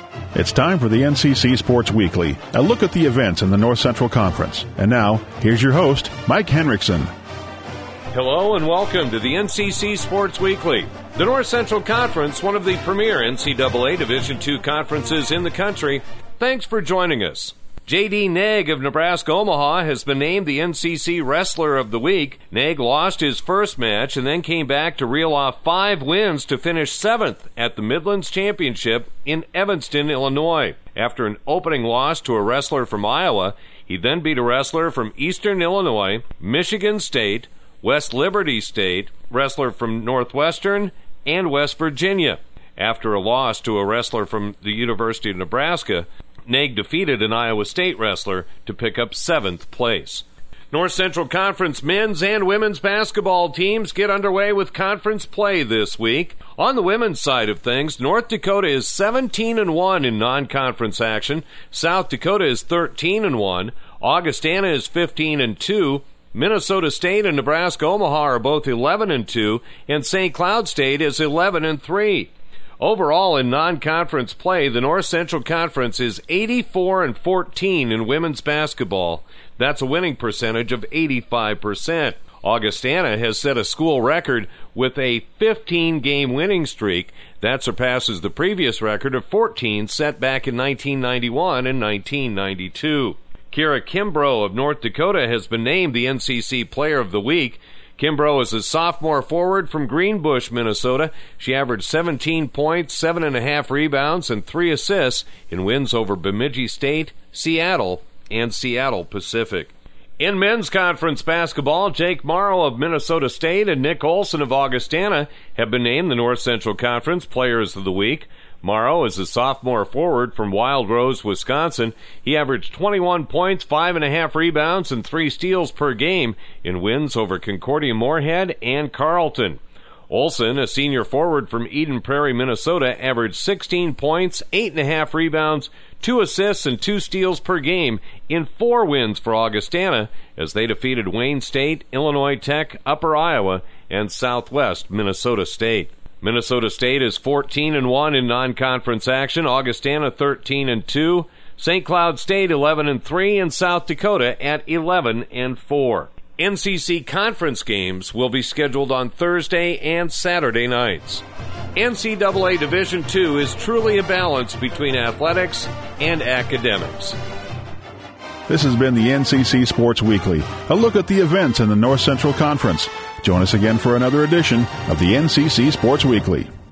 It's time for the NCC Sports Weekly, a look at the events in the North Central Conference. And now, here's your host, Mike Henriksen. Hello and welcome to the NCC Sports Weekly. The North Central Conference, one of the premier NCAA Division II conferences in the country. Thanks for joining us. J.D. Naeg of Nebraska-Omaha has been named the NCC Wrestler of the Week. Naeg lost his first match and then came back to reel off 5 wins to finish 7th at the Midlands Championship in Evanston, Illinois. After an opening loss to a wrestler from Iowa, he then beat a wrestler from Eastern Illinois, Michigan State, West Liberty State, wrestler from Northwestern, and West Virginia. After a loss to a wrestler from the University of Nebraska, Naeg defeated an Iowa State wrestler to pick up 7th place. North Central Conference men's and women's basketball teams get underway with conference play this week. On the women's side of things, North Dakota is 17-1 in non-conference action. South Dakota is 13-1. Augustana is 15-2. Minnesota State and Nebraska-Omaha are both 11-2, and St. Cloud State is 11-3. Overall, in non-conference play, the North Central Conference is 84-14 in women's basketball. That's a winning percentage of 85%. Augustana has set a school record with a 15-game winning streak. That surpasses the previous record of 14 set back in 1991 and 1992. Kira Kimbrough of North Dakota has been named the NCC Player of the Week. Kimbrough is a sophomore forward from Greenbush, Minnesota. She averaged 17 points, 7.5 rebounds, and 3 assists in wins over Bemidji State, Seattle, and Seattle Pacific. In men's conference basketball, Jake Morrow of Minnesota State and Nick Olson of Augustana have been named the North Central Conference Players of the Week. Morrow is a sophomore forward from Wild Rose, Wisconsin. He averaged 21 points, 5.5 rebounds, and 3 steals per game in wins over Concordia Moorhead and Carleton. Olson, a senior forward from Eden Prairie, Minnesota, averaged 16 points, 8.5 rebounds, 2 assists, and 2 steals per game in 4 wins for Augustana as they defeated Wayne State, Illinois Tech, Upper Iowa, and Southwest Minnesota State. Minnesota State is 14-1 in non-conference action, Augustana 13-2, St. Cloud State 11-3, and South Dakota at 11-4. NCC conference games will be scheduled on Thursday and Saturday nights. NCAA Division II is truly a balance between athletics and academics. This has been the NCC Sports Weekly, a look at the events in the North Central Conference. Join us again for another edition of the NCC Sports Weekly.